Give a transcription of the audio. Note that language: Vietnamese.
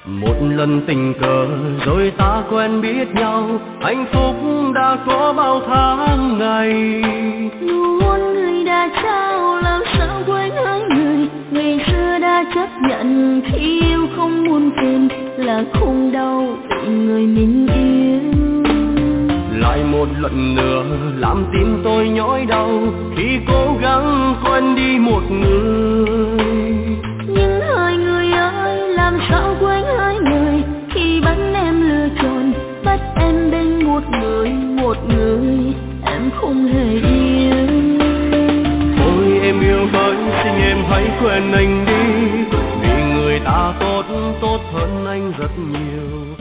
Một lần tình cờ rồi ta quen biết nhau, hạnh phúc đã có bao tháng ngày. Luôn người đã trao làm sao quên hai người, ngày xưa đã chấp nhận khi yêu không muốn quên là không đau vì người mình yêu. Lại một lần nữa làm tim tôi nhói đau khi cố gắng quên đi một người. Nhưng hai người ơi, làm sao quên hai người khi bắt em lựa chọn, bắt em bên một người em không hề yêu. Ôi em yêu hỡi, xin em hãy quên anh đi, vì người ta tốt hơn anh rất nhiều.